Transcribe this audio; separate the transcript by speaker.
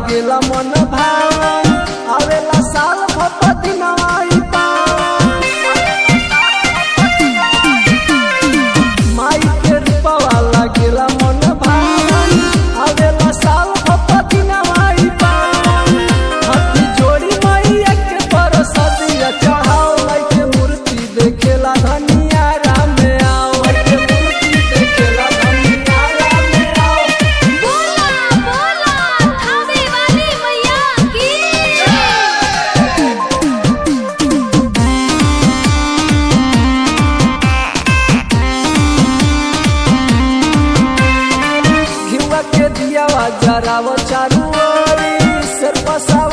Speaker 1: लागेला मन भावन आवेला साल भपति नवाई पावन माई के रूपवा लागेला मन भावन आवेला साल भपति नवाई पावन हाथी जोड़ी मैया के परसदिया चढ़ाओ लाई के मूर्ति देखेला धनिया राम में आओ के मूर्ति देखेला धनिया राम में आओ।
Speaker 2: बोला बोला थावे वाली मैया की घिउवा के दियावा जराव चारू ओरी सिर पसा